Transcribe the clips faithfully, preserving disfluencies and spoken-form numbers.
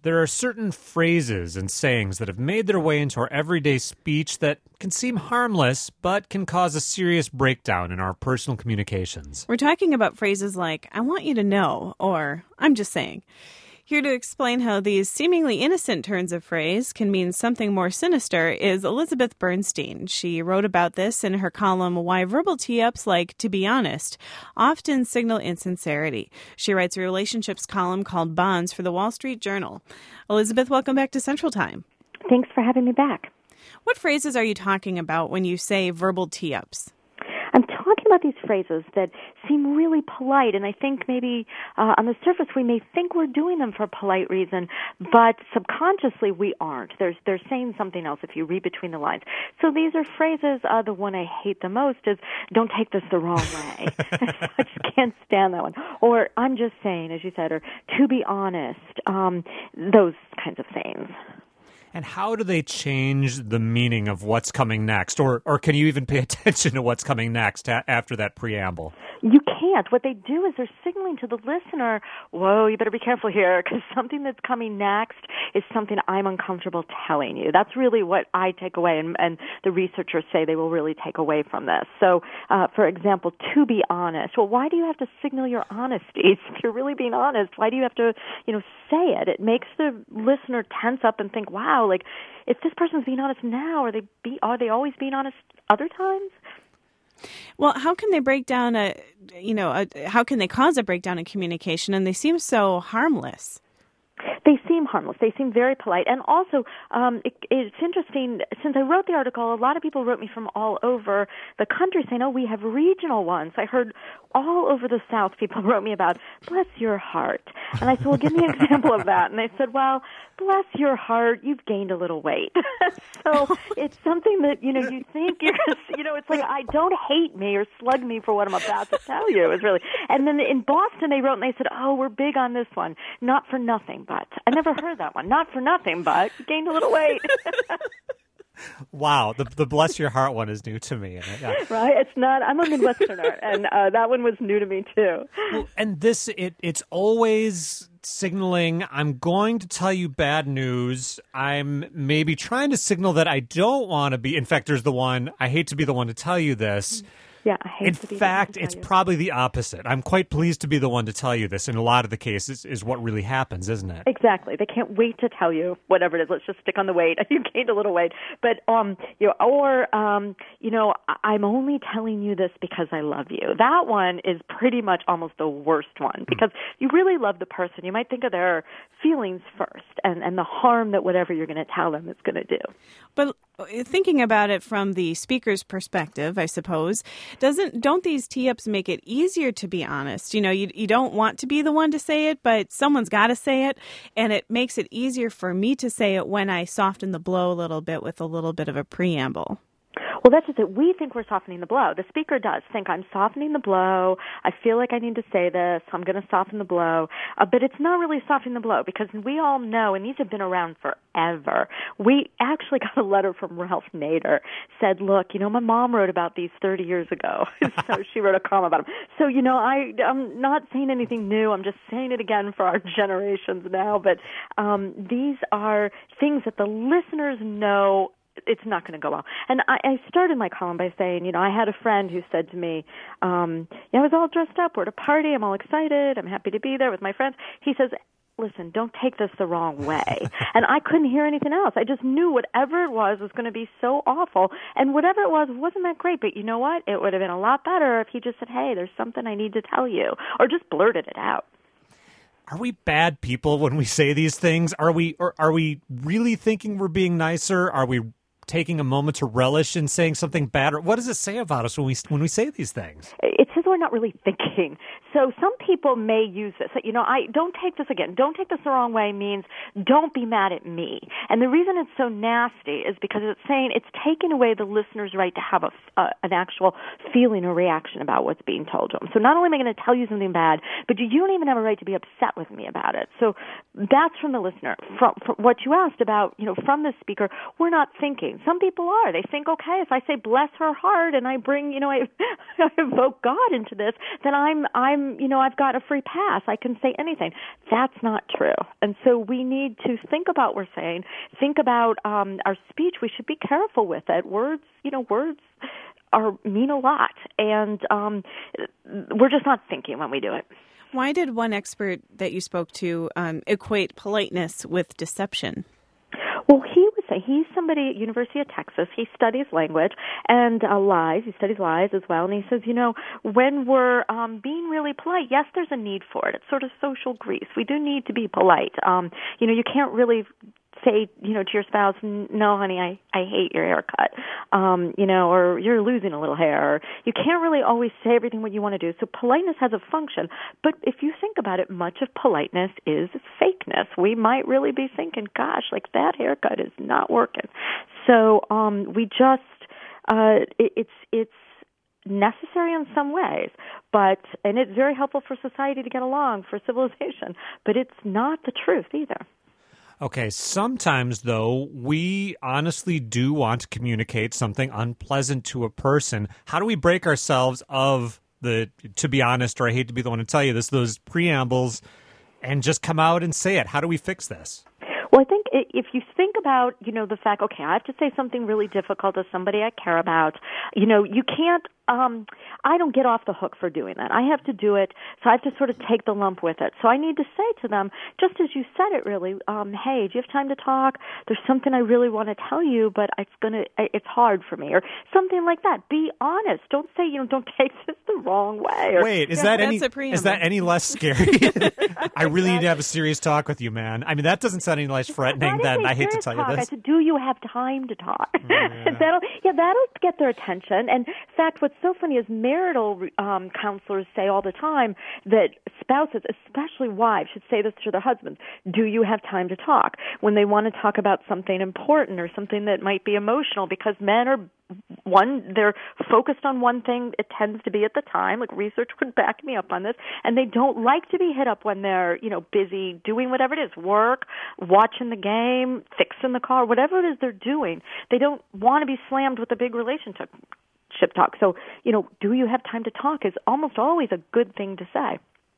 there are certain phrases and sayings that have made their way into our everyday speech that can seem harmless, but can cause a serious breakdown in our personal communications. We're talking about phrases like, I want you to know, or I'm just saying. Here to explain how these seemingly innocent turns of phrase can mean something more sinister is Elizabeth Bernstein. She wrote about this in her column, Why Verbal Tee-Ups Like to Be Honest Often Signal Insincerity. She writes a relationships column called Bonds for the Wall Street Journal. Elizabeth, welcome back to Central Time. Thanks for having me back. What phrases are you talking about when you say verbal tee-ups? I'm talking about these phrases that seem really polite, and I think maybe uh, on the surface we may think we're doing them for a polite reason, but subconsciously we aren't. There's, they're saying something else if you read between the lines. So these are phrases, uh, the one I hate the most is, don't take this the wrong way. I just can't stand that one. Or, I'm just saying, as you said, or to be honest, um, those kinds of things. And how do they change the meaning of what's coming next? Or or can you even pay attention to what's coming next a- after that preamble? You can't. What they do is they're signaling to the listener, whoa, you better be careful here, because something that's coming next is something I'm uncomfortable telling you. That's really what I take away, and, and the researchers say they will really take away from this. So, uh, for example, to be honest. Well, why do you have to signal your honesty? If you're really being honest, why do you have to, you know, say it? It makes the listener tense up and think, wow, like, if this person's being honest now, are they be, are they always being honest other times? Well, how can they break down a, you know, a, how can they cause a breakdown in communication? And they seem so harmless. They seem harmless. They seem very polite. And also, um, it, it's interesting, since I wrote the article, a lot of people wrote me from all over the country saying, oh, we have regional ones. I heard all over the South people wrote me about, bless your heart. And I said, well, give me an example of that. And they said, well, bless your heart, you've gained a little weight. So it's something that, you know, you think you're, you know, it's like, I don't hate me or slug me for what I'm about to tell you. Is really. And then in Boston, they wrote and they said, oh, we're big on this one. Not for nothing, but. I never heard that one. Not for nothing, but you gained a little weight. Wow, the the bless your heart one is new to me. Yeah. Right? It's not. I'm a Midwesterner, and uh, that one was new to me too. Well, and this, it it's always signaling, I'm going to tell you bad news. I'm maybe trying to signal that I don't want to be. In fact, there's the one, I hate to be the one to tell you this. Yeah, I hate in to be fact, the one it's to tell you. probably the opposite. I'm quite pleased to be the one to tell you this. In a lot of the cases, is what really happens, isn't it? Exactly. They can't wait to tell you whatever it is. Let's just stick on the weight. You gained a little weight, but um, you know, or um, you know, I'm only telling you this because I love you. That one is pretty much almost the worst one because you really love the person. You might think of their feelings first, and and the harm that whatever you're going to tell them is going to do. But thinking about it from the speaker's perspective, I suppose, doesn't don't these tee-ups make it easier to be honest? You know, you you don't want to be the one to say it, but someone's got to say it, and it makes it easier for me to say it when I soften the blow a little bit with a little bit of a preamble. Well, that's just it. We think we're softening the blow. The speaker does think, I'm softening the blow. I feel like I need to say this. I'm going to soften the blow. Uh, but it's not really softening the blow because we all know, and these have been around forever. We actually got a letter from Ralph Nader said, look, you know, my mom wrote about these thirty years ago. So she wrote a column about them. So, you know, I, I'm not saying anything new. I'm just saying it again for our generations now. But um, these are things that the listeners know it's not going to go well. And I, I started my column by saying, you know, I had a friend who said to me, um, yeah, I was all dressed up. We're at a party. I'm all excited. I'm happy to be there with my friends. He says, listen, don't take this the wrong way. And I couldn't hear anything else. I just knew whatever it was was going to be so awful. And whatever it was wasn't that great. But you know what? It would have been a lot better if he just said, hey, there's something I need to tell you, or just blurted it out. Are we bad people when we say these things? Are we, or are we really thinking we're being nicer? Are we taking a moment to relish in saying something bad? Or what does it say about us when we when we say these things? It says we're not really thinking. So some people may use this. You know, I don't take this again. Don't take this the wrong way means don't be mad at me. And the reason it's so nasty is because it's saying it's taking away the listener's right to have a, uh, an actual feeling or reaction about what's being told to them. So not only am I going to tell you something bad, but you don't even have a right to be upset with me about it. So that's from the listener. From, from what you asked about, you know, from the speaker, we're not thinking. Some people are. They think, okay, if I say bless her heart and I bring, you know, I, I invoke God into into this, then I'm, I'm, you know, I've got a free pass. I can say anything. That's not true. And so we need to think about what we're saying, think about um, our speech. We should be careful with it. Words, you know, words are mean a lot, and um, we're just not thinking when we do it. Why did one expert that you spoke to um, equate politeness with deception? Well, he would say he's somebody at University of Texas. He studies language and uh, lies. He studies lies as well. And he says, you know, when we're um, being really polite, yes, there's a need for it. It's sort of social grease. We do need to be polite. Um, you know, you can't really say, you know, to your spouse, no, honey, I, I hate your haircut, um, you know, or you're losing a little hair. Or you can't really always say everything what you want to do. So politeness has a function. But if you think about it, much of politeness is fakeness. We might really be thinking, gosh, like that haircut is not working. So um, we just, uh, it, it's, it's, necessary in some ways, but, and it's very helpful for society to get along, for civilization, but it's not the truth either. Okay, sometimes, though, we honestly do want to communicate something unpleasant to a person. How do we break ourselves of the, to be honest, or I hate to be the one to tell you this, those preambles, and just come out and say it? How do we fix this? Well, I think if you think about, you know, the fact, okay, I have to say something really difficult to somebody I care about, you know, you can't, um, I don't get off the hook for doing that. I have to do it, so I have to sort of take the lump with it. So I need to say to them, just as you said it really, um, hey, do you have time to talk? There's something I really want to tell you, but it's gonna, it's hard for me, or something like that. Be honest. Don't say, you know, don't take this the wrong way. Or, Wait, is yeah, that any is that any less scary? I really need to have a serious talk with you, man. I mean, that doesn't sound any less threatening than I hate to tell talk. you this. I said, do you have time to talk? Oh, yeah. that'll, yeah, that'll get their attention. And in fact, what's so funny is marital um, counselors say all the time that spouses, especially wives, should say this to their husbands. Do you have time to talk? When they want to talk about something important or something that might be emotional, because men are one, they're focused on one thing, it tends to be at the time, like research would back me up on this, and they don't like to be hit up when they're, you know, busy doing whatever it is, work, watching the game, fixing the car, whatever it is they're doing. They don't want to be slammed with a big relationship talk. So, you know, do you have time to talk is almost always a good thing to say.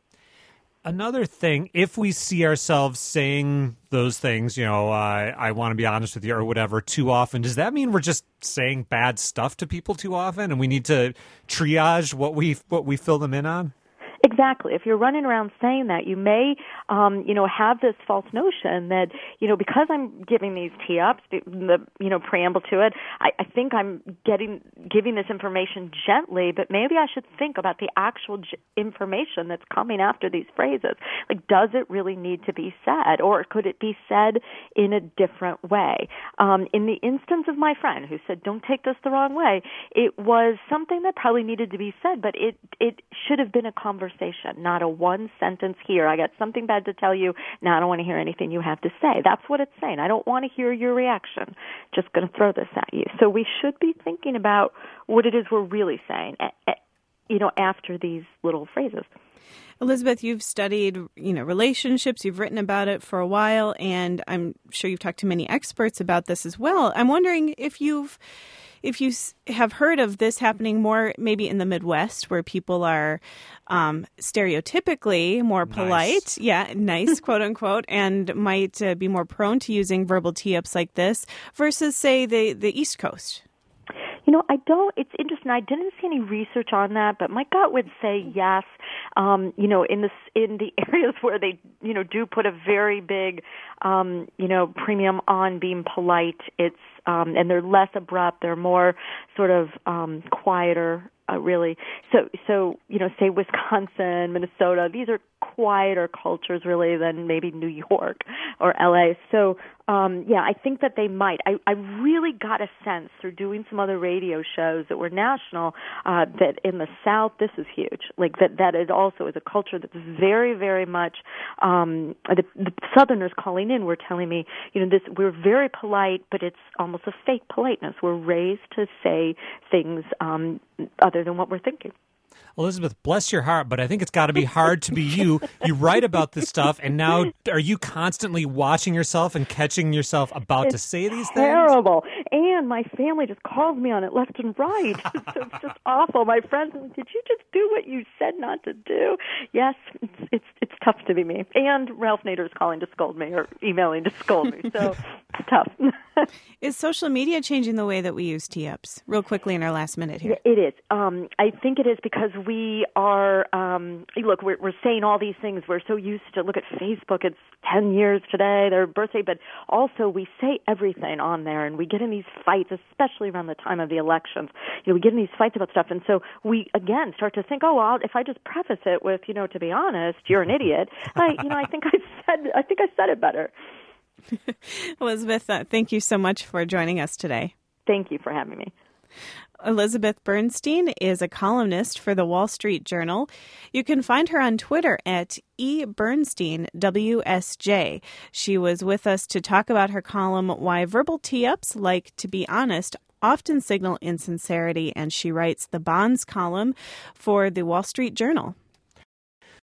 Another thing, if we see ourselves saying those things, you know, uh, I want to be honest with you or whatever too often, does that mean we're just saying bad stuff to people too often and we need to triage what we what we fill them in on? Exactly. If you're running around saying that, you may, um, you know, have this false notion that, you know, because I'm giving these tee-ups, the, the you know, preamble to it, I, I think I'm getting giving this information gently, but maybe I should think about the actual j- information that's coming after these phrases. Like, does it really need to be said, or could it be said in a different way? Um, in the instance of my friend who said, don't take this the wrong way, it was something that probably needed to be said, but it, it should have been a conversation. Not a one sentence here. I got something bad to tell you. Now I don't want to hear anything you have to say. That's what it's saying. I don't want to hear your reaction. Just going to throw this at you. So we should be thinking about what it is we're really saying, you know, after these little phrases. Elizabeth, you've studied, you know, relationships. You've written about it for a while, and I'm sure you've talked to many experts about this as well. I'm wondering if you've If you have heard of this happening more maybe in the Midwest, where people are um, stereotypically more polite, nice. yeah, nice, quote unquote, and might uh, be more prone to using verbal tee-ups like this versus, say, the, the East Coast. You know, I don't, it's interesting. I didn't see any research on that, but my gut would say yes. Um, you know, in the, in the areas where they, you know, do put a very big, um, you know, premium on being polite, it's, um, and they're less abrupt, they're more sort of, um, quieter, uh, really. So, so, you know, say Wisconsin, Minnesota, these are quieter cultures really than maybe New York or L A. So, um, yeah, I think that they might. I, I really got a sense through doing some other radio shows that were national, uh, that in the South, this is huge. Like that, that it also is a culture that's very, very much, um, the, the Southerners calling in were telling me, you know, this, we're very polite, but it's almost a fake politeness. We're raised to say things, um, other than what we're thinking. Elizabeth, bless your heart, but I think it's got to be hard to be you. You write about this stuff, and now are you constantly watching yourself and catching yourself about it's to say these things? Terrible. And and my family just calls me on it left and right. So it's just awful. My friends, did you just do what you said not to do? Yes, it's it's, it's tough to be me. And Ralph Nader is calling to scold me or emailing to scold me. So it's tough. Is social media changing the way that we use tee-ups? Real quickly in our last minute here. It is. Um, I think it is because we are, um, look, we're, we're saying all these things. We're so used to, look at Facebook, it's ten years today, their birthday, but also we say everything on there, and we get in these fights, especially around the time of the elections. You know, we get in these fights about stuff, and so we, again, start to think, oh, well, if I just preface it with, you know, to be honest, you're an idiot, like, you know, I think I said, I think I said it better. Elizabeth, uh, thank you so much for joining us today. Thank you for having me. Elizabeth Bernstein is a columnist for the Wall Street Journal. You can find her on Twitter at E Bernstein W S J. She was with us to talk about her column, Why Verbal Tee-Ups Like to Be Honest Often Signal Insincerity, and she writes the bonds column for the Wall Street Journal.